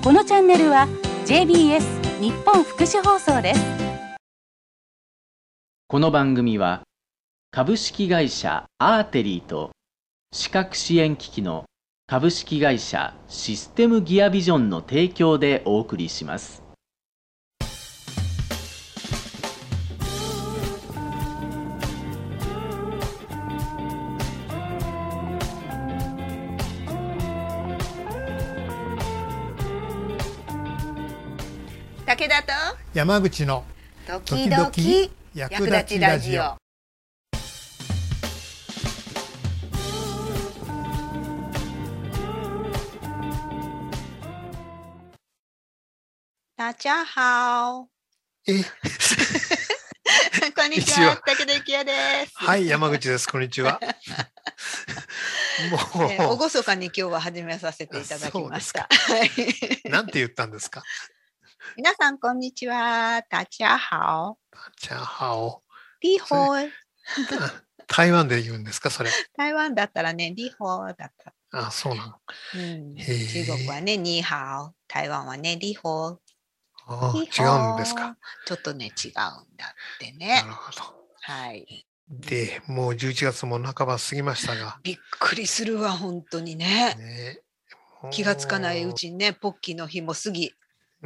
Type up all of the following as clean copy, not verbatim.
このチャンネルは JBS 日本福祉放送です。 この番組は株式会社アーテリーと視覚支援機器の株式会社システムギアビジョンの提供でお送りします。 武田と山口の時々役立ちラジオ。大家好。こんにちは。武田幸也です。 はい、山口です。こんにちは。 もう、厳かに今日は始めさせていただきました。 なんて言ったんですか？ 皆さんこんにちは。大家好。 大家好。 リホー。 台湾で言うんですか、それ？ 台湾だったらね、リホーだった。 あ、そうなの。 中国はね、ニーハオ。台湾はね、リホー。 違うんですか？ ちょっとね、違うんだってね。 なるほど。 はい。 で、もう11月も半ば過ぎましたが。 びっくりするわ、本当にね。気がつかないうちにね、ポッキーの日も過ぎ。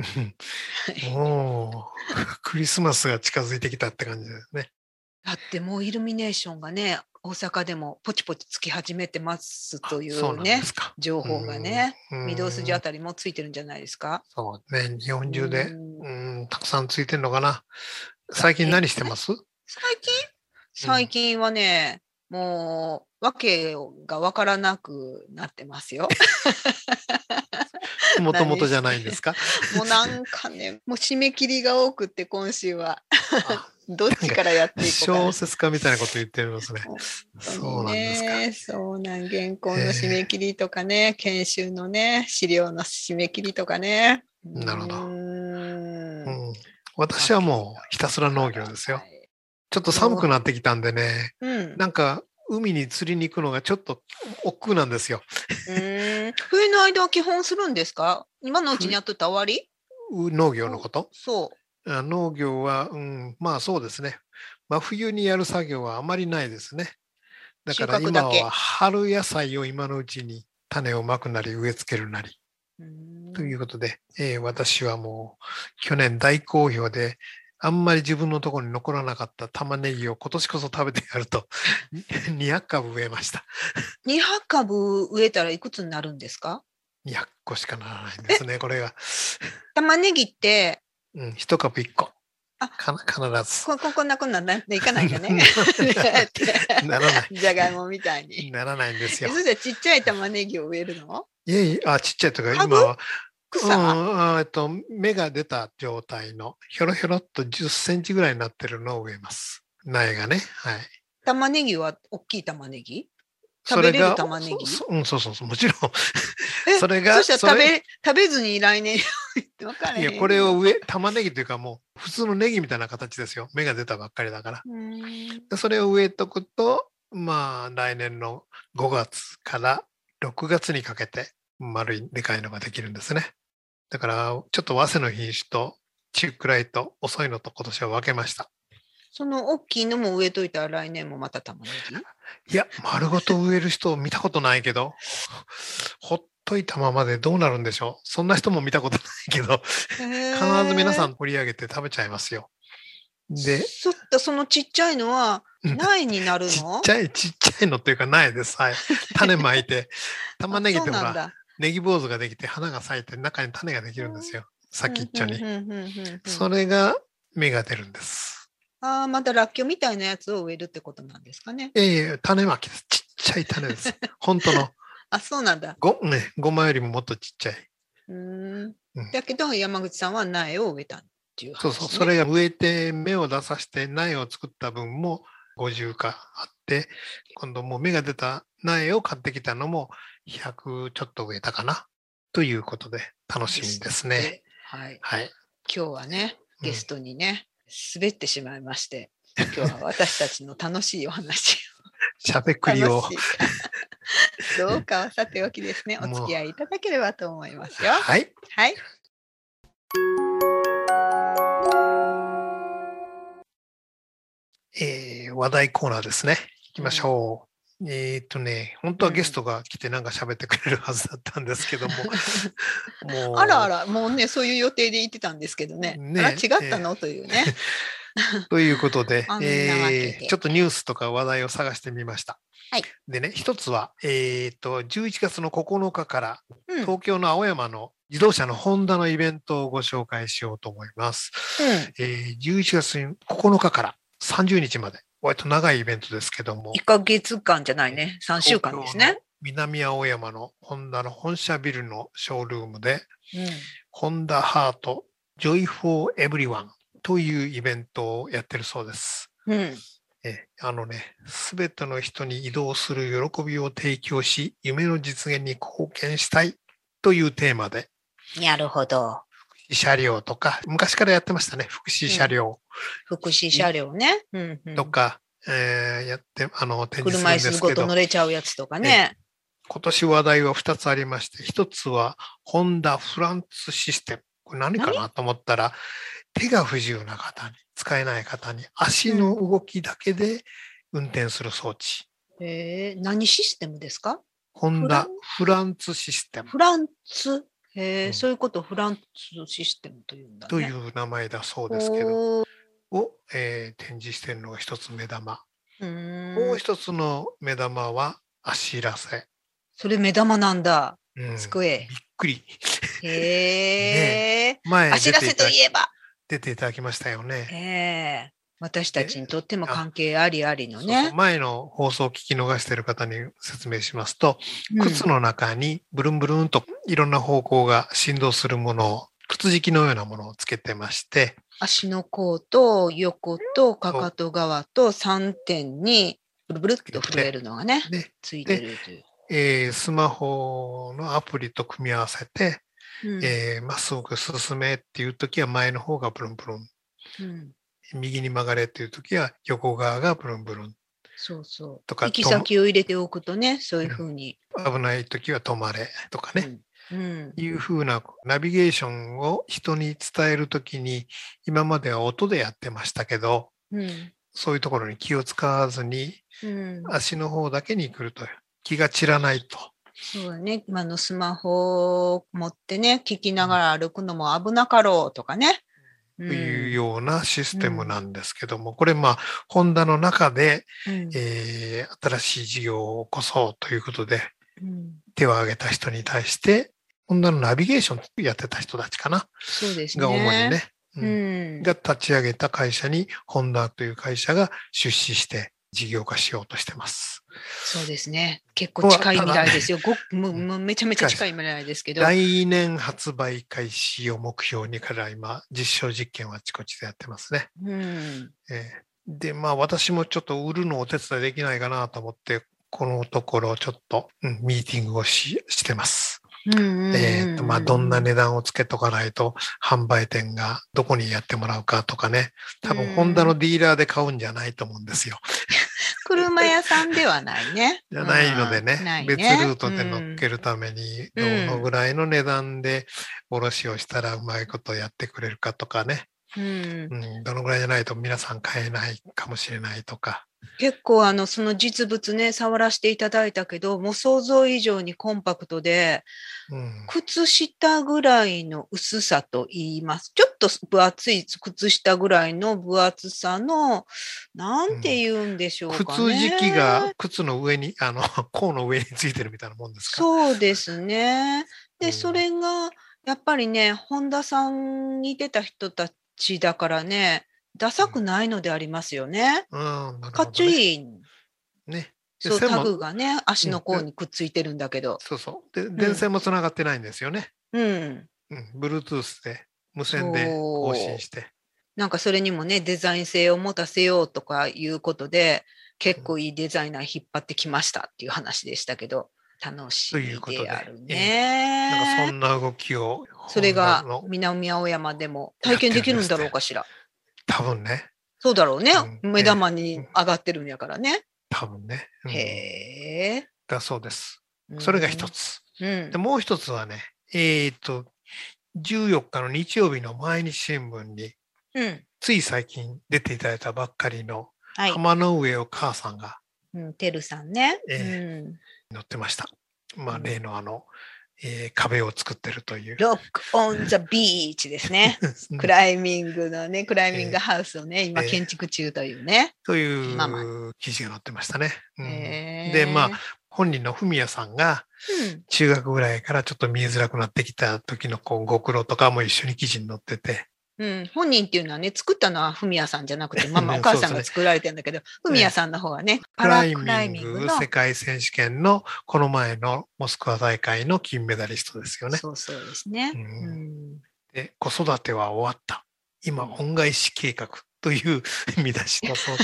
もうクリスマスが近づいてきたって感じですね。 だってもうイルミネーションがね、大阪でもポチポチつき始めてますというね、情報がね、御堂筋あたりもついてるんじゃないですか。 そうね、日本中でたくさんついてるのかな。最近何してます？ 最近はね、もう訳がわからなくなってますよ。 もともとじゃないんですか？ もうなんかね、もう締め切りが多くって今週はどっちからやっていこうかな。 小説家みたいなこと言ってますね。そうなんですか。 そうなん、原稿の締め切りとかね、研修のね、資料の締め切りとかね。 なるほど。私はもうひたすら農業ですよ。ちょっと寒くなってきたんでね、なんか海に釣りに行くのがちょっと億劫なんですよ。 冬の間は基本するんですか？今のうちにやっといたら終わり？ 農業のこと？ そう。 農業は、まあそうですね。真冬にやる作業はあまりないですね。だから今は春野菜を今のうちに種をまくなり植え付けるなり。ということで、私はもう去年大好評で、あんまり自分のところに残らなかった玉ねぎを今年こそ食べてやると200株植えました。 200株植えたらいくつになるんですか ？200個しかならないんですね、これが。 玉ねぎって、 1株1個。必ず。 こんなでいかないんだね。 ならない。 じゃがいもみたいに。 ならないんですよ。 そしたらちっちゃい玉ねぎを植えるの？ ちっちゃいとか今は。芽が出た状態のひょろひょろっと10センチぐらいになってるのを植えます。苗がね。はい。 玉ねぎは大きい玉ねぎ？食べれる玉ねぎ？ そう、もちろん。それが。 そしたら食べずに来年分かれへん。 いや、これを玉ねぎというかもう普通のネギみたいな形ですよ。芽が出たばっかりだから。それを植えとくと、まあ来年の5月から6月にかけて丸いでかいのができるんですね。だからちょっと早生の品種と中くらいと遅いのと今年は分けました。 その大きいのも植えといたら来年もまた玉ねぎ？いや、丸ごと植える人を見たことないけど、ほっといたままでどうなるんでしょう。そんな人も見たことないけど、必ず皆さん取り上げて食べちゃいますよ。 で、そのちっちゃいのは苗になるの？ ちっちゃいのっていうか苗です。はい。種まいて、玉ねぎってほら、ネギ坊主ができて花が咲いて中に種ができるんですよ。先っちょに。それが芽が出るんです。 またらっきょうみたいなやつを植えるってことなんですかね。 種まきです。ちっちゃい種です。本当の。 そうなんだ。 ごまよりももっとちっちゃい。 だけど山口さんは苗を植えたっていう話、ね。 そう。それが植えて芽を出させて苗を作った分も50かあって、今度もう芽が出た苗を買ってきたのも100ちょっと植えたかなということで楽しみですね。 はい。今日はね、ゲストにね、滑ってしまいまして、今日は私たちの楽しいお話を。 しゃべくりをどうかはさておきですね。お付き合いいただければと思いますよ。 はい。 はい。 話題コーナーですね。行きましょう。本当はゲストが来てなんか喋ってくれるはずだったんですけども。 もうあらあら、もうね、そういう予定で行ってたんですけどね。あら、違ったの、というね。 ということで、ちょっとニュースとか話題を探してみました。 はい。 でね、一つは、11月の9日から、東京の青山の自動車のホンダのイベントをご紹介しようと思います。11月9日から30日まで、割と長いイベントですけども。 1ヶ月間じゃないね。3週間ですね。 南青山のホンダの本社ビルのショールームで、ホンダハートジョイフォーエブリワンというイベントをやってるそうです。すべての人に移動する喜びを提供し、夢の実現に貢献したいというテーマで。 なるほど。 福祉車両とか、昔からやってましたね、福祉車両。 福祉車両ね。 とか、やって、展示するんですけど。 車椅子ごと乗れちゃうやつとかね。 今年話題は2つありまして、1つは、ホンダフランツシステム。これ何かなと思ったら、手が不自由な方に、使えない方に、足の動きだけで運転する装置。 何システムですか？ ホンダフランツシステム。 フランツ、そういうことをフランツシステムというんだね。 という名前だそうですけど、を、展示しているのが一つ目玉。もう一つの目玉は足らせ。 それ目玉なんだ。すごい。 びっくり。 前足らせといえば出ていただきましたよね。 私たちにとっても関係ありありのね。 前の放送を聞き逃している方に説明しますと、靴の中にブルンブルンといろんな方向が振動するものを、靴敷きのようなものをつけてまして、 足の甲と横とかかと側と3点にブルブルっと震えるのがね、ついてるという。スマホのアプリと組み合わせて、まっすぐ進めっていうときは前の方がブルンブルン。右に曲がれっていうときは横側がブルンブルン。 そうそう。とか行き先を入れておくとね、そういうふうに。 危ないときは止まれとかね。いうふうなナビゲーションを人に伝えるときに、今までは音でやってましたけど、そういうところに気を使わずに、足の方だけに来ると気が散らないと。 そうだね。今のスマホを持ってね、聞きながら歩くのも危なかろうとかね。 というようなシステムなんですけども、これホンダの中で、新しい事業を起こそうということで、手を挙げた人に対して、ホンダのナビゲーションやってた人たちかな。 そうですね。 が主にね、が立ち上げた会社に、ホンダという会社が出資して事業化しようとしてます。 そうですね。結構近い未来ですよ。めちゃめちゃ近い未来ですけど。 来年発売開始を目標にから今、実証実験はあちこちでやってますね。で、私もちょっと売るのをお手伝いできないかなと思って、このところちょっと、ミーティングをしてます。どんな値段をつけとかないと販売店がどこにやってもらうかとかね。多分ホンダのディーラーで買うんじゃないと思うんですよ。 車屋さんではないね。 じゃないのでね、別ルートで乗っけるために、どのぐらいの値段で卸をしたらうまいことやってくれるかとかね。どのぐらいじゃないと皆さん買えないかもしれないとか。 結構その実物ね、触らせていただいたけど、もう想像以上にコンパクトで、靴下ぐらいの薄さと言います。ちょっと分厚い靴下ぐらいの分厚さの、なんて言うんでしょうかね。 靴敷きが靴の上に、甲の上についてるみたいなもんですか？ そうですね。で、それが、やっぱりね、ホンダさんに出た人たちだからね、ダサくないのでありますよね。かっちょいい。 ね。 そう、タグがね、足の甲にくっついてるんだけど。 そうそう。で、電線もつながってないんですよね。Bluetooth で、無線で更新して。 なんかそれにもね、デザイン性を持たせようとかいうことで、結構いいデザイナー引っ張ってきましたっていう話でしたけど、楽しいであるね。 なんかそんな動きを。 それが南青山でも体験できるんだろうかしら。 多分ね。 そうだろうね。目玉に上がってるんやからね。 多分ね。 へえ。 だそうです。それが一つ。でもう一つはね、14日の日曜日の毎日新聞に、つい最近出ていただいたばっかりの浜の上を母さんが、 てるさんね、 載ってました。例の壁を作ってるという。 ロックオンザビーチですね。クライミングのね、クライミングハウスをね、今建築中というね。 という記事が載ってましたね。で、本人の文也さんが、中学ぐらいからちょっと見えづらくなってきた時のご苦労とかも一緒に記事に載ってて。 本人っていうのはね、作ったのは文也さんじゃなくて、お母さんが作られてるんだけど、文也さんの方はね、 クライミング世界選手権のこの前のモスクワ大会の金メダリストですよね。 そうですね。 で、子育ては終わった。今、恩返し計画という見出しだそうです。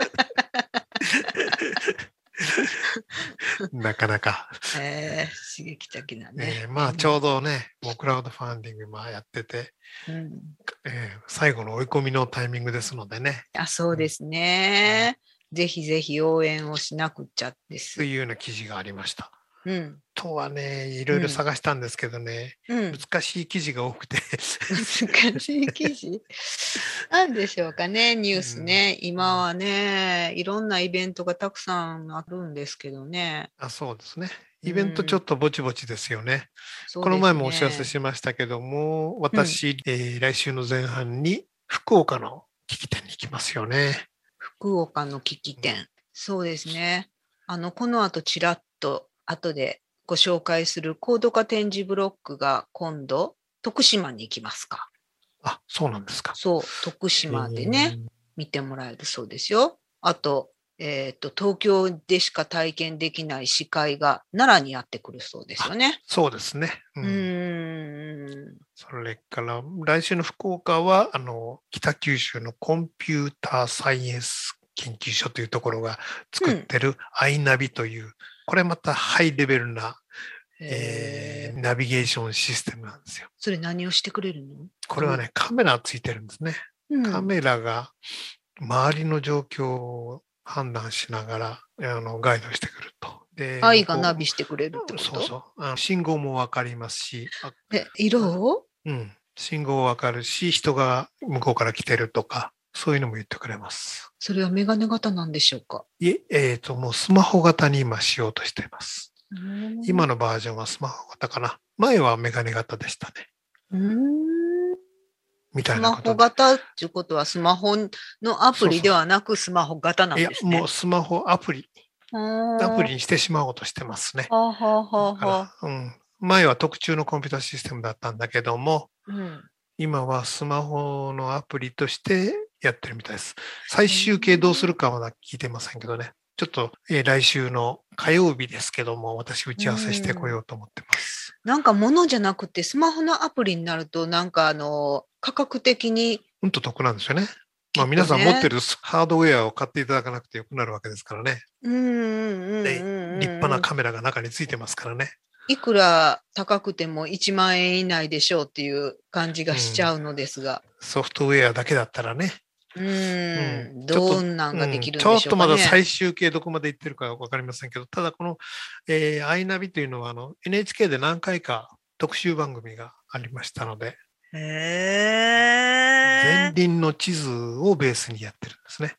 なかなか。 刺激的なね。 ちょうどね、もうクラウドファンディングやってて、最後の追い込みのタイミングですのでね。 そうですね。ぜひぜひ応援をしなくちゃです。 というような記事がありました。とはね、いろいろ探したんですけどね、難しい記事が多くて。 難しい記事なんでしょうかね、ニュースね。今はね、いろんなイベントがたくさんあるんですけどね。 そうですね。イベントちょっとぼちぼちですよね。この前もお知らせしましたけども、私、来週の前半に福岡の機器店に行きますよね。 福岡の機器店。そうですね。この後ちらっと後でご紹介するコード化展示ブロックが今度徳島に行きますか。 そうなんですか。 そう、徳島でね、見てもらえるそうですよ。あと、東京でしか体験できない司会が奈良にやってくるそうですよね。 そうですね。それから来週の福岡は北九州のコンピューターサイエンス研究所というところが作ってるアイナビという、これまたハイレベルな、ナビゲーションシステムなんですよ。 それ何をしてくれるの？ これはね、カメラついてるんですね。カメラが周りの状況を判断しながらガイドしてくると。 愛がナビしてくれるってこと？ そう。信号もわかりますし。 色？ 信号わかるし、人が向こうから来てるとか、そういうのも言ってくれます。 それはメガネ型なんでしょうか？ もうスマホ型に今しようとしています。今のバージョンはスマホ型かな。前はメガネ型でしたね。みたいなことで。 スマホ型っていうことはスマホのアプリではなくスマホ型なんですね。 もうスマホアプリにしてしまおうとしてますね。前は特注のコンピュータシステムだったんだけども、今はスマホのアプリとしてやってるみたいです。最終形どうするかはまだ聞いてませんけどね。ちょっと、来週の火曜日ですけども、私打ち合わせしてこようと思ってます。 なんか物じゃなくてスマホのアプリになるとなんか価格的に得なんですよね。皆さん持ってるハードウェアを買っていただかなくてよくなるわけですからね。立派なカメラが中についてますからね。 いくら高くても1万円以内でしょうっていう感じがしちゃうのですが。 ソフトウェアだけだったらね。 どんなんができるんでしょうかね。 ちょっとまだ最終形どこまでいってるかわかりませんけど、ただこの、アイナビというのはNHK で何回か特集番組がありましたので、前輪の地図をベースにやってるんですね。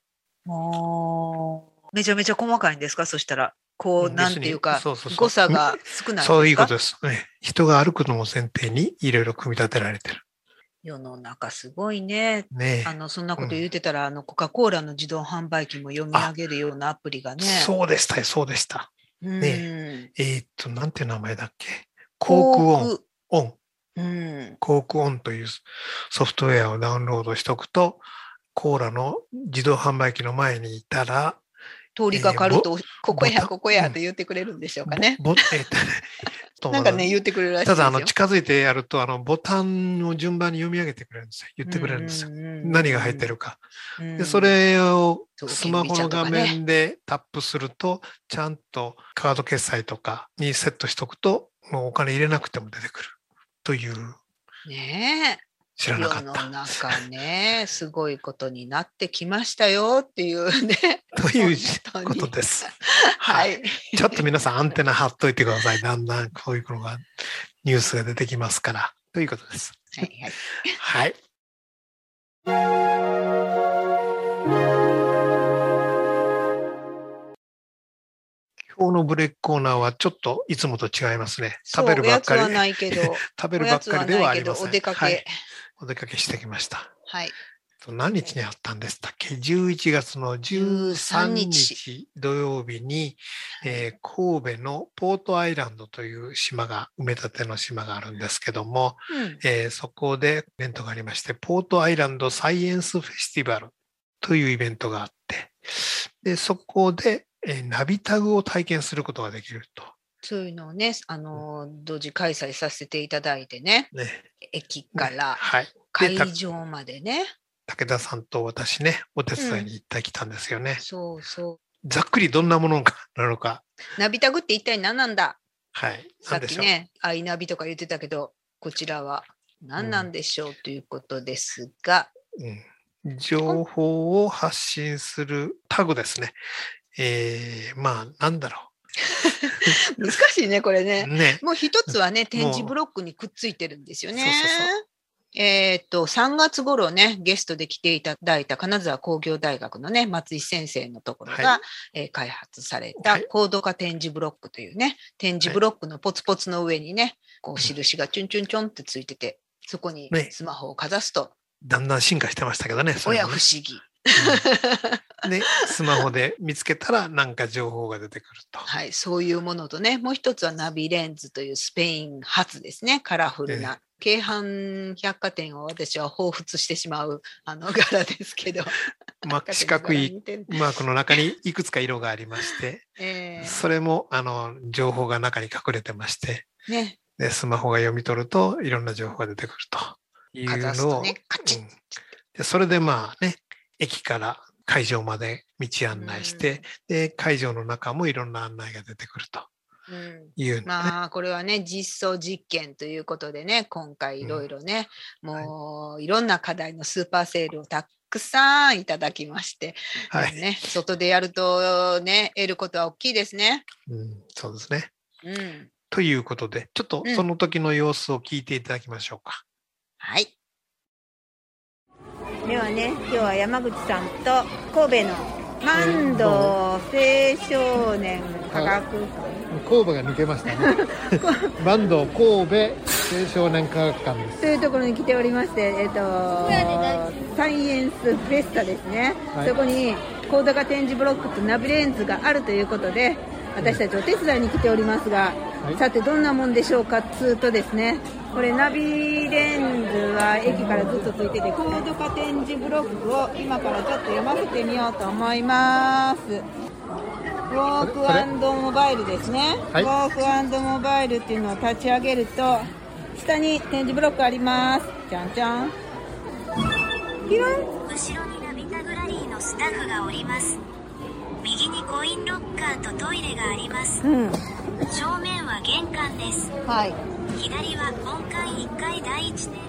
めちゃめちゃ細かいんですか？そしたら。なんていうか、誤差が少ないんですか？ そういうことですね。人が歩くのも前提にいろいろ組み立てられてる。 世の中すごいね。そんなこと言ってたら、コカ・コーラの自動販売機も読み上げるようなアプリがね。 そうでした。ね、なんていう名前だっけ？コークオン。コークオンというソフトウェアをダウンロードしておくと、コーラの自動販売機の前にいたら、 通りかかると、ここやって言ってくれるんでしょうかね。なんかね、言ってくれるらしいですよ。 ただ、近づいてやると、ボタンを順番に読み上げてくれるんですよ。言ってくれるんですよ。何が入ってるか。で、それをスマホの画面でタップすると、ちゃんとカード決済とかにセットしとくと、もうお金入れなくても出てくるという。 ねえ。 知らなかった。 世の中ね、すごいことになってきましたよっていうね。 ということです。 はい。 ちょっと皆さんアンテナ張っといてください。だんだんこういうのがニュースが出てきますから。ということです。 はいはい。 はい。今日のブレイクコーナーはちょっといつもと違いますね。食べるばっかり。 おやつはないけど。 食べるばっかりではありません。 お出かけ、 はい。お出かけしてきました。 はい。 何日にあったんでしたっけ ?11 月の13日土曜日に、神戸のポートアイランドという島が、埋め立ての島があるんですけども、そこでイベントがありまして、ポートアイランドサイエンスフェスティバルというイベントがあって、でそこで、ナビタグを体験することができると。 そういうのをね、同時開催させていただいてね、駅から会場までね。 武田さんと私ね、お手伝いに行ってきたんですよね。 そうそう。 ざっくりどんなものなのか。 ナビタグって一体何なんだ？ はい。 さっきね、アイナビとか言ってたけど、こちらは何なんでしょうということですが。 情報を発信するタグですね。まあ、なんだろう。難しいね、これね。もう一つはね、展示ブロックにくっついてるんですよね。3月頃ね、ゲストで来ていただいた金沢工業大学のね、松井先生のところが、開発されたコード化展示ブロックというね、展示ブロックのポツポツの上にね、こう印がチュンチュンチョンってついてて、そこにスマホをかざすと。 だんだん進化してましたけどね。 おや不思議。 で、スマホで見つけたらなんか情報が出てくると。 はい、そういうものとね、もう一つはナビレンズというスペイン発ですね、カラフルな。京阪百貨店を私は彷彿してしまう柄ですけど。 四角いマークの中にいくつか色がありまして、それも情報が中に隠れてまして、でスマホが読み取るといろんな情報が出てくるというのを、でそれでまあね、駅から会場まで道案内して、で会場の中もいろんな案内が出てくると。 まあこれはね、実装実験ということでね、今回いろいろね、もういろんな課題のスーパーセールをたくさんいただきまして、ね、外でやるとね、得ることは大きいですね。 そうですね。ということで、ちょっとその時の様子を聞いていただきましょうか。 はい。ではね、今日は山口さんと神戸の万堂青少年科学館、 神戸が抜けましたね。万堂神戸青少年科学館です。 というところに来ておりまして、サイエンスフェスタですね。そこにコード化展示ブロックとナビレンズがあるということで、私たちお手伝いに来ておりますが、さてどんなもんでしょうかっつうとですね、これナビレンズは駅からずっとついてて、コード化展示ブロックを今からちょっと読ませてみようと思います。ウォーク&モバイルですね、ウォーク&モバイルっていうのを立ち上げると、下に展示ブロックあります。じゃんじゃん。ピロン。 後ろにナビタグラリーのスタッフがおります。右にコインロッカーとトイレがあります。正面は玄関です。左は本館1階第1点。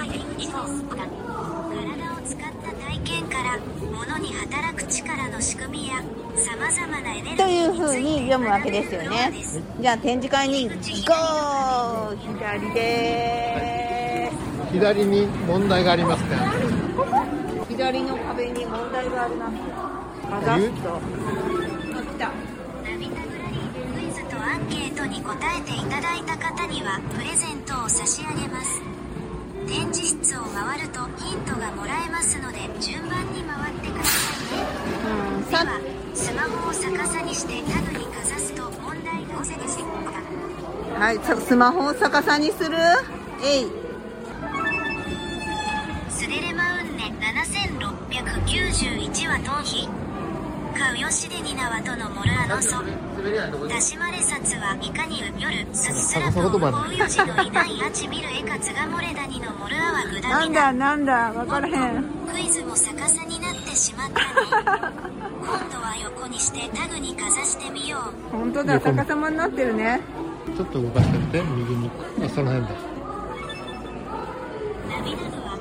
体を使った体験から物に働く力の仕組みや様々なエネルギーという風に読むわけですよね。じゃあ展示会にゴー。左でーす。 左に問題がありますね。 左の壁に問題があります。かざすと来た。 ナビタグラリークイズとアンケートに答えていただいた方にはプレゼントを差し上げます。展示室を回るとヒントがもらえますので順番に回ってくださいね。ではスマホを逆さにしてタグにかざすと問題が出てきはい、スマホを逆さにする。 スデレマウンネ7691はトンヒカウヨシデニナワとのモルアノソタシマレサツはいかに夜スッスラとウヨジのいないアチミルエカツガモレダニのモルアワグダミナ。 なんだわからへん。 クイズも逆さになってしまったね。今度は横にしてタグにかざしてみよう。 本当だ、逆さまになってるね。 ちょっと動かしてみて、右に。その辺だ。 ナビなどは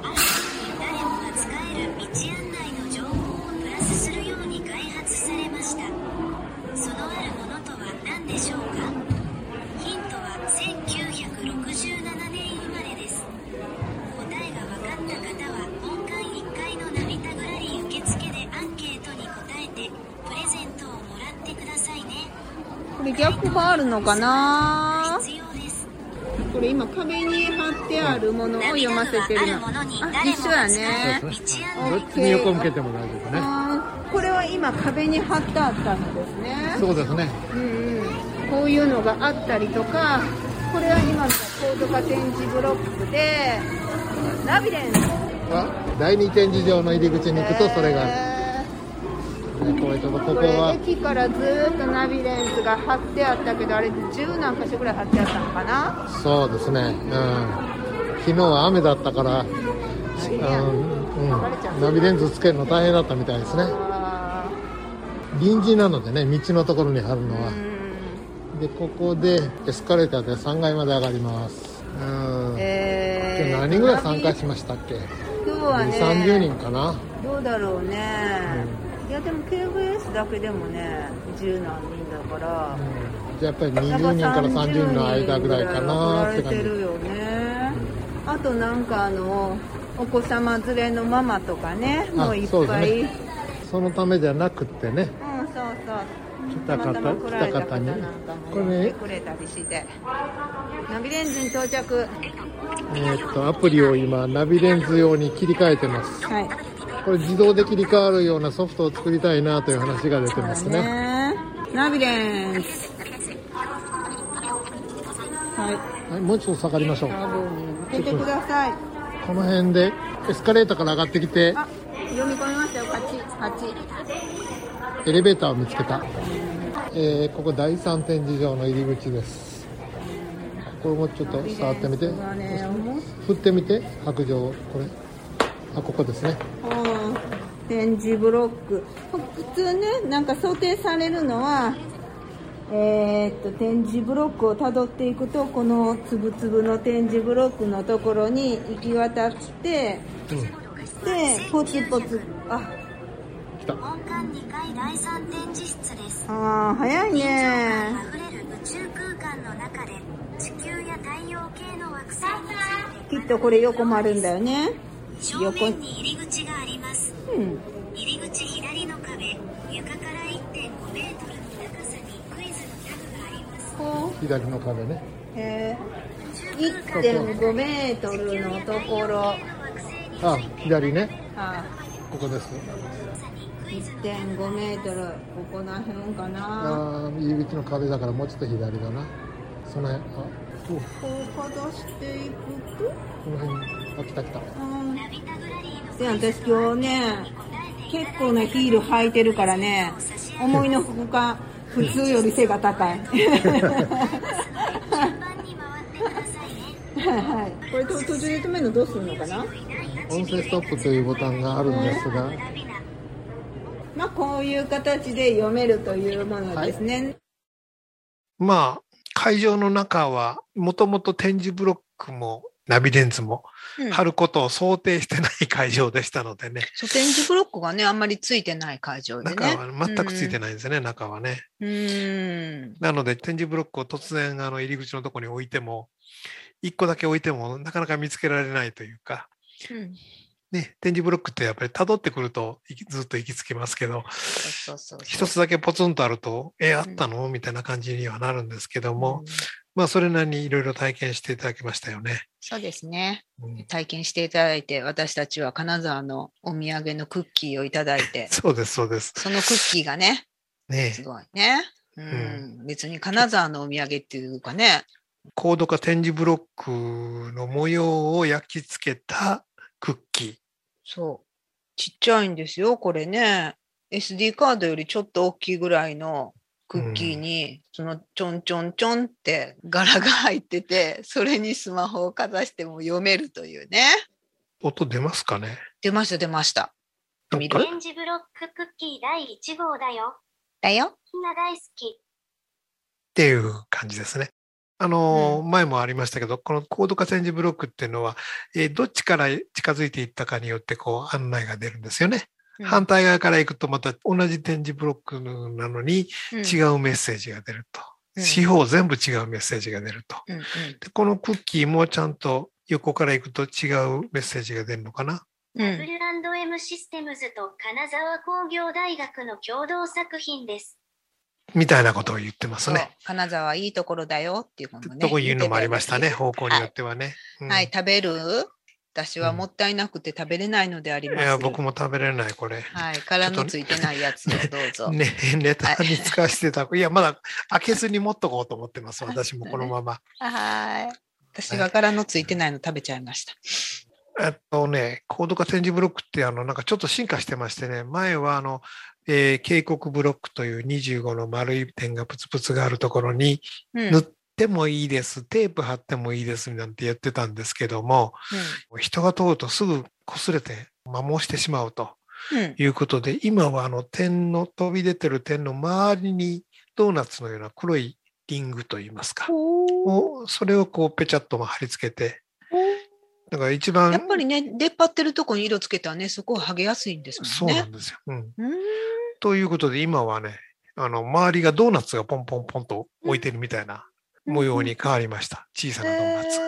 案内の情報をプラスするように開発されました。そのあるものとは何でしょうか？ヒントは1967年生まれです。答えが分かった方は本館1階のナビタグラリー受付でアンケートに答えてプレゼントをもらってくださいね。 これ逆があるのかな？ 必要です。 これ今壁に貼ってあるものを読ませてるの。一緒やね。 どっちに横向けても大丈夫ね。 これは今壁に貼ってあったのですね。 そうですね。 こういうのがあったりとか、これは今の高度化展示ブロックでラビレンス第2展示場の入り口に行くとそれがある。これ駅からずーっとナビレンスが貼ってあったけど、あれ10何箇所ぐらい貼ってあったのかな。 そうですね、昨日は雨だったから、ナビレンズつけるの大変だったみたいですね。臨時なのでね、道のところに貼るのは。でここでエスカレーターで3階まで上がります。今日何人ぐらい参加しましたっけ？ 今日はね、 30人かな。 どうだろうね、いやでも KVS だけでもね10何人だから、 じゃあやっぱり20人から30人の間ぐらいかなって感じ。 てるよね。あとなんかお子様連れのママとかね、もういっぱい、ね、 そのためじゃなくってね、 そう来た方にこれねくれたりして、ナビレンズに到着。 アプリを今ナビレンズ用に切り替えてます。 はい。 これ自動で切り替わるようなソフトを作りたいなという話が出てますね。 ナビレンズ。 はい、もう一度下がりましょう。 出てください。 この辺でエスカレーターから上がってきて、 読み込みましたよ。8。 エレベーターを見つけた。ここ第3展示場の入り口です。これもちょっと触ってみて、振ってみて、白状、これここですね。 展示ブロック、普通ね、なんか想定されるのは、展示ブロックをたどっていくと、このつぶつぶの展示ブロックのところに行き渡って、でポツポツ、 来た。 本館2階第3展示室です。 早いね。 あふれる宇宙空間の中で地球や太陽系の惑星について、 きっとこれ横丸んだよね。 正面に入り口があります。入り口左の壁、床から 1.5 メートルの高さにクイズのタグがあります。 左の壁ね。 1.5 メートルのところ。 左ね。ここです。 1.5 メートル、ここら辺かな。 入り口の壁だからもうちょっと左だな。その辺、 こうかざしていくと、 この辺、来た。 で、私今日ね、結構なヒール履いてるからね、思いのほか普通より背が高い。これ途中で止めるのどうするのかな？ 音声ストップというボタンがあるんですが、 こういう形で読めるというものですね。 会場の中はもともと展示ブロックもナビレンズも貼ることを想定してない会場でしたのでね。 展示ブロックがね、あんまりついてない会場でね。 中は全くついてないんですね、中はね。なので展示ブロックを突然入り口のところに置いても、1個だけ置いてもなかなか見つけられないというか、ね、展示ブロックってやっぱり辿ってくるとずっと行き着きますけど、一つだけポツンとあると、あったのみたいな感じにはなるんですけども、それなりにいろいろ体験していただきましたよね。 そうですね。体験していただいて、私たちは金沢のお土産のクッキーをいただいて、 そうです。そのクッキーがね、すごいね。別に金沢のお土産っていうかね、 高度化展示ブロックの模様を焼き付けたクッキー。 そう。ちっちゃいんですよ、これね。SD カードよりちょっと大きいぐらいのクッキーに、そのちょんちょんちょんって柄が入ってて、それにスマホをかざしても読めるというね。 音出ますかね？ 出ました。 展示ブロッククッキー第1号だよ。 だよ。 みんな大好き。 っていう感じですね。 前もありましたけど、このコード化チェンジブロックっていうのは、どっちから近づいていったかによってこう案内が出るんですよね。反対側から行くとまた同じ点字ブロックなのに違うメッセージが出ると。四方全部違うメッセージが出ると。でこのクッキーもちゃんと横から行くと違うメッセージが出るのかな。 W&M システムズと金沢工業大学の共同作品です。 みたいなことを言ってますね。 金沢いいところだよっていうのもね。 とこ言うのもありましたね、方向によってはね。 はい、食べる？私はもったいなくて食べれないのであります。 いや、僕も食べれない、これ。 はい、殻のついてないやつをどうぞ。 ね、ネタに使わせてた。いや、まだ開けずに持っとこうと思ってます、私もこのまま。 はい。私は殻のついてないの食べちゃいました。 コード化チェンジブロックってなんかちょっと進化してましてね、前は警告ブロックという25の丸い点がプツプツがあるところに塗ってもいいです、テープ貼ってもいいですなんて言ってたんですけども、人が通るとすぐ擦れて摩耗してしまうということで、今は点の飛び出てる点の周りにドーナツのような黒いリングといいますか、それをこうペチャッと貼り付けて、だから一番やっぱりね、出っ張ってるとこに色つけたらね、そこは剥げやすいんですもんね。 そうなんですよ。ということで今はね、周りがドーナツがポンポンポンと置いてるみたいな模様に変わりました。小さなドーナツ。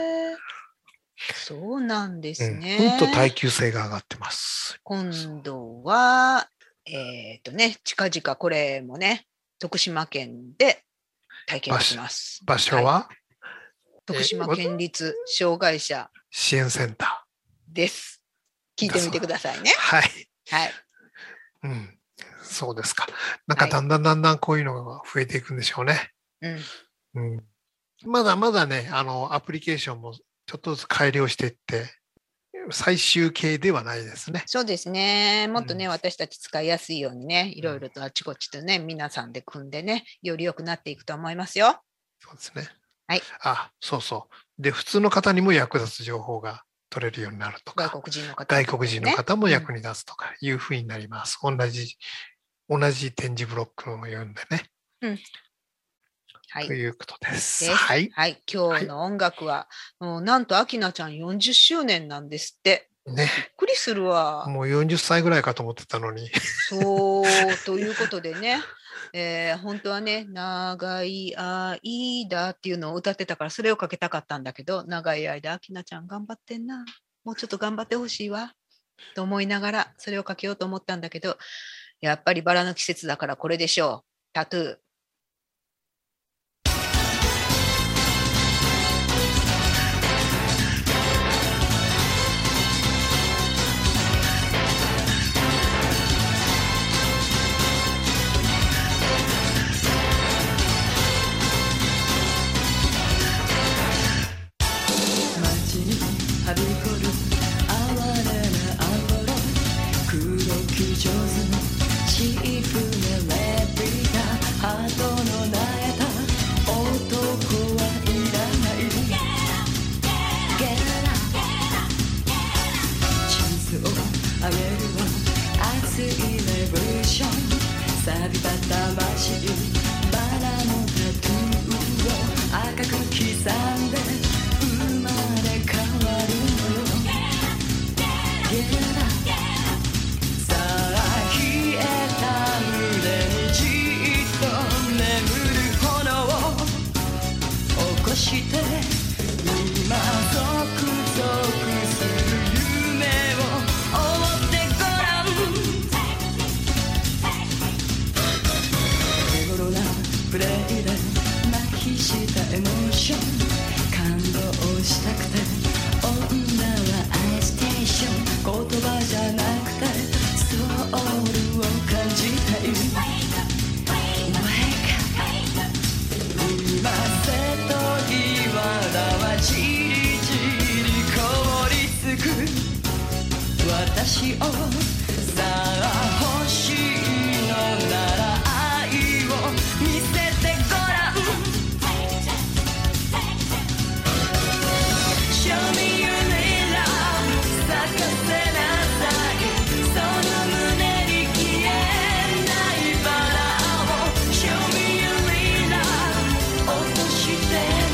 そうなんですね。 ほんと耐久性が上がってます。 今度は、近々これもね、徳島県で体験します。 場所は、 徳島県立障害者支援センターです。聞いてみてくださいね。 はい。 はい。 そうですか。なんかだんだんこういうのが増えていくんでしょうね。まだまだね、アプリケーションもちょっとずつ改良していって、最終形ではないですね。 そうですね。もっとね、私たち使いやすいようにね、いろいろとあちこちとね、皆さんで組んでね、より良くなっていくと思いますよ。 そうですね。 はい。 そうそう。で、普通の方にも役立つ情報が取れるようになるとか、 外国人の方も役に立つとかいうふうになります。同じ点字ブロックを読んでね。はい。ということです。はい。 はい。今日の音楽は、なんと明菜ちゃん40周年なんですって。 ね。 びっくりするわ。 もう40歳ぐらいかと思ってたのに。 そう、ということでね。本当はね、長い間っていうのを歌ってたから、それをかけたかったんだけど、長い間、明菜ちゃん頑張ってんな。もうちょっと頑張ってほしいわ。と思いながら、それをかけようと思ったんだけど、やっぱりバラの季節だからこれでしょう。タトゥー。 はびこる哀れなアポロ、黒き上手のチープなレプリカ、ハートの萎えた男はいらない。チャンスをあげるわ、熱いレボリューション、錆びた魂、バラのタトゥーを赤く刻んで生まれ変わるのよ。さあ冷えた胸にじっと眠る炎を起こして、今ゾクゾクする夢を追ってごらん。手頃なプレイで麻痺したエモーション、感動したくて女はアイステーション、言葉じゃなくてソウルを感じたい。今瀬戸際だわ、じりじり凍りつく私を、さあ欲しいのなら愛を見せてごらん。Show me your love 咲かせなさい、その胸に消えないバラを Show me your love 落として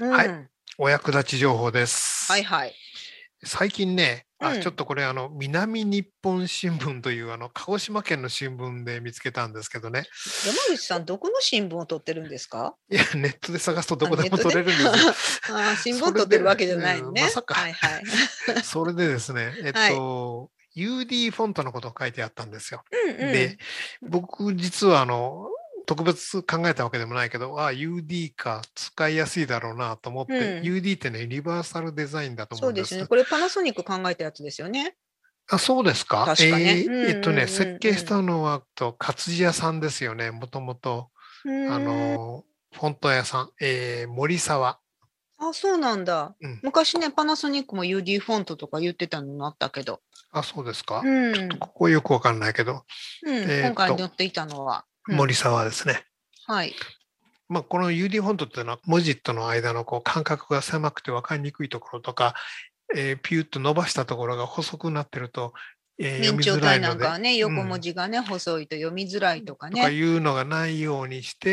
はい、お役立ち情報です。 はいはい。 最近ね、ちょっとこれ南日本新聞という鹿児島県の新聞で見つけたんですけどね。 山口さん、どこの新聞を取ってるんですか？ いや、ネットで探すとどこでも取れるんですよ。 新聞取ってるわけじゃないね。 まさか。 はいはい。 それでですね、UD フォントのことを書いてあったんですよ。で、僕実は特別考えたわけでもないけど、UD か使いやすいだろうなと思って、UD ってね、ユニバーサルデザインだと思うんです。 そうですね。これパナソニック考えたやつですよね。 そうですか。 確かね。 設計したのは活字屋さんですよね。もともとフォント屋さん、森沢。 そうなんだ。昔ね、パナソニックも UD フォントとか言ってたのあったけど。 そうですか。ちょっとここよくわかんないけど。 今回載っていたのは。 森沢ですね。 はい。 この UD フォントっていうのは文字との間の間隔が狭くて分かりにくいところとか、ピュッと伸ばしたところが細くなってると、読みづらいので。明朝体なんかはね、横文字がね、細いと読みづらいとかね。とかいうのがないようにして、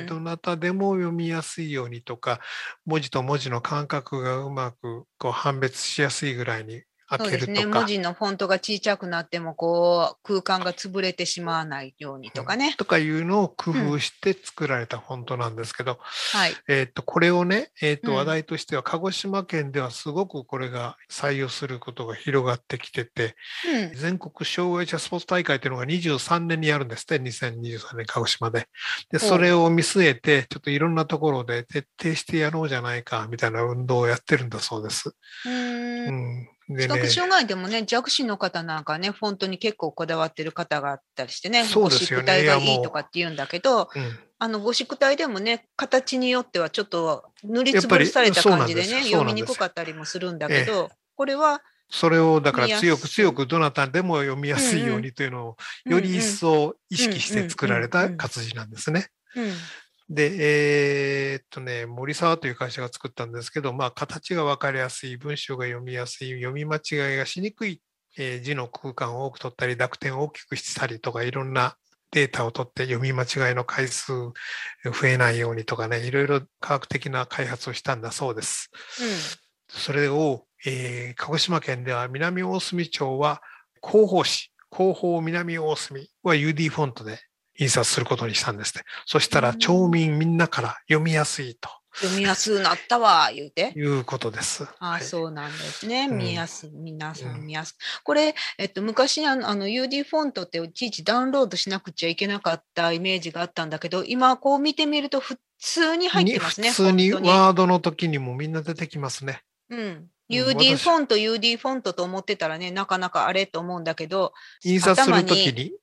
どなたでも読みやすいようにとか、文字と文字の間隔がうまく判別しやすいぐらいに開けるとか。そうですね。 文字のフォントが小さくなっても空間が潰れてしまわないようにとかね。 とかいうのを工夫して作られたフォントなんですけど、 はい。 これをね、話題としては鹿児島県ではすごくこれが採用することが広がってきてて、全国障害者スポーツ大会というのが23年にやるんですね、2023年鹿児島で。で、それを見据えて、ちょっといろんなところで徹底してやろうじゃないか、みたいな運動をやってるんだそうです。 視覚障害でもね、弱視の方なんかね、フォントに結構こだわってる方があったりしてね、ゴシック体がいいとかって言うんだけど、ゴシック体でもね、形によってはちょっと塗りつぶされた感じでね、読みにくかったりもするんだけど、これは、 それをだから強くどなたでも読みやすいようにというのをより一層意識して作られた活字なんですね。で、森沢という会社が作ったんですけど、形が分かりやすい、文章が読みやすい、読み間違いがしにくい、字の空間を多く取ったり、濁点を大きくしたりとか、いろんなデータを取って読み間違いの回数増えないようにとかね、いろいろ科学的な開発をしたんだそうです。それを、鹿児島県では南大隅町は広報南大隅は UD フォントで印刷することにしたんですね。そしたら町民みんなから読みやすいと。 読みやすくなったわ、言うて。 いうことです。 そうなんですね。皆さん見やすく。これ、昔UD フォントっていちいちダウンロードしなくちゃいけなかったイメージがあったんだけど、今こう見てみると普通に入ってますね。 普通にワードの時にもみんな出てきますね。 UD フォント、UD フォントと思ってたらね、なかなかあれと思うんだけど、 印刷するときに、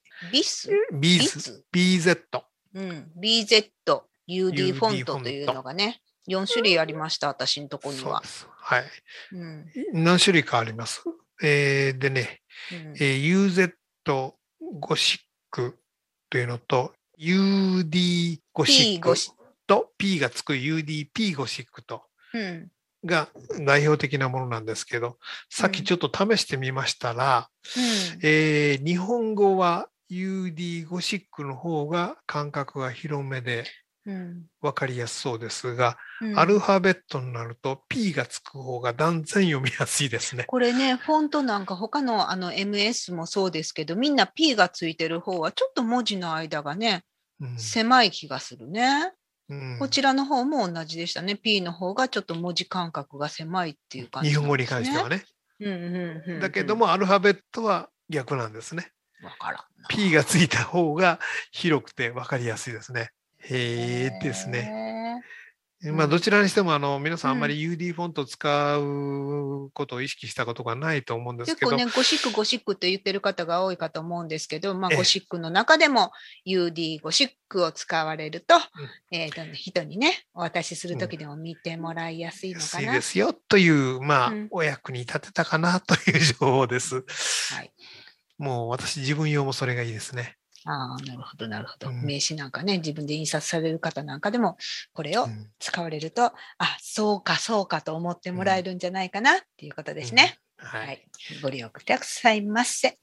BZ、UD フォントというのがね、4種類ありました、私のところには。 はい。何種類かあります。でね、UZ ゴシックというのと、UD ゴシックと P がつく UDP ゴシックと、が代表的なものなんですけど、さっきちょっと試してみましたら、日本語は UD ゴシックの方が間隔が広めで分かりやすそうですが、アルファベットになると P がつく方が断然読みやすいですね。 これね、フォントなんか他のMS もそうですけど、みんな P がついてる方はちょっと文字の間がね、狭い気がするね。こちらの方も同じでしたね。P の方がちょっと文字間隔が狭いっていう感じ、 日本語に関してはね。だけどもアルファベットは逆なんですね。P がついた方が広くて分かりやすいですね。ですね。どちらにしても皆さんあんまり UD フォントを使うことを意識したことがないと思うんですけど、 結構ね、ゴシックって言ってる方が多いかと思うんですけど、ゴシックの中でも UD ゴシックを使われると、人にね、お渡しするときでも見てもらいやすいのかな。 安いですよという、お役に立てたかなという情報です。もう私自分用もそれがいいですね。 なるほど、なるほど。名刺なんかね、自分で印刷される方なんかでも、これを使われると、そうかと思ってもらえるんじゃないかなっていうことですね。ご利用くださいませ。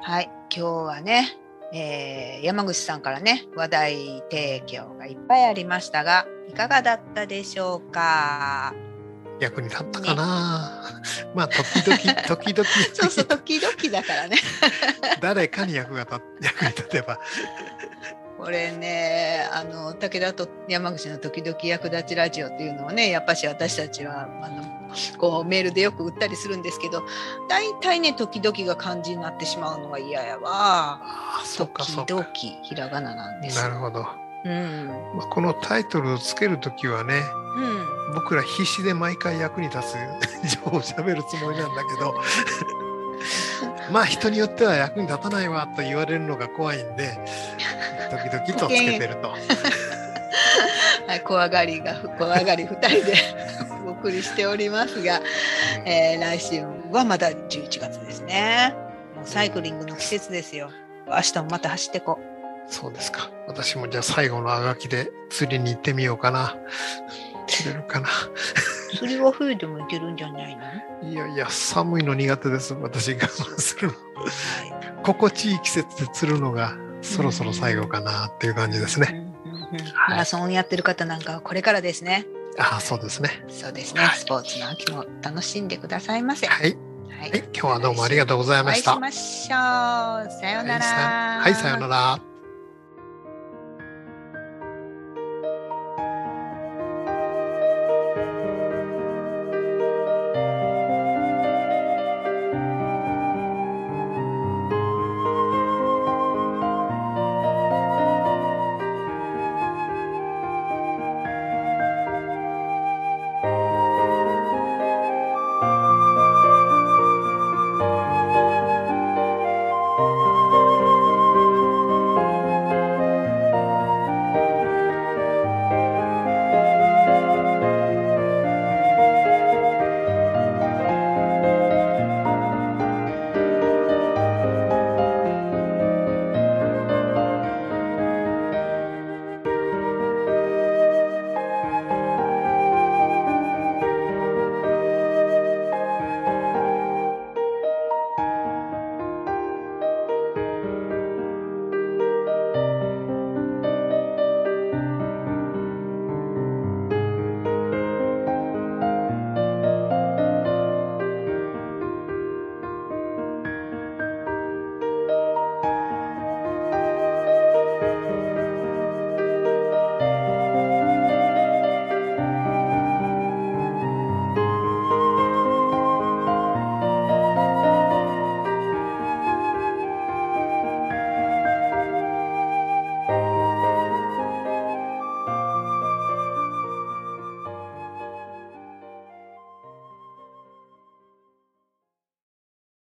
はい、今日はね、山口さんからね話題提供がいっぱいありましたが、いかがだったでしょうか。 役に立ったかな、ね、まあ時々 そうそう、時々だからね誰かに役に立てばこれね、武田と山口の時々役立ちラジオっていうのをね、やっぱし私たちはこうメールでよく売ったりするんですけど、大体ね時々が漢字になってしまうのが嫌やわ。時々ひらがななんです。 なるほど、 まあ、このタイトルをつけるときはね、僕ら必死で毎回役に立つ情報を喋るつもりなんだけどまあ人によっては役に立たないわと言われるのが怖いんで、時々とつけてるとはい、怖がり2人でお送りしておりますが、来週はまだ11月ですね。もうサイクリングの季節ですよ。明日もまた走ってこう。 そうですか。私もじゃあ最後のあがきで釣りに行ってみようかな。釣れるかな釣りは冬でも行けるんじゃないの？ いやいや、寒いの苦手です。私我慢するの、心地いい季節で釣るのがそろそろ最後かなっていう感じですね。 マラソンやってる方なんかはこれからですね。 そうですね。 そうですね、スポーツの秋も楽しんでくださいませ。 はい、今日はどうもありがとうございました。 お会いしましょう。さようなら。 はい、さようなら。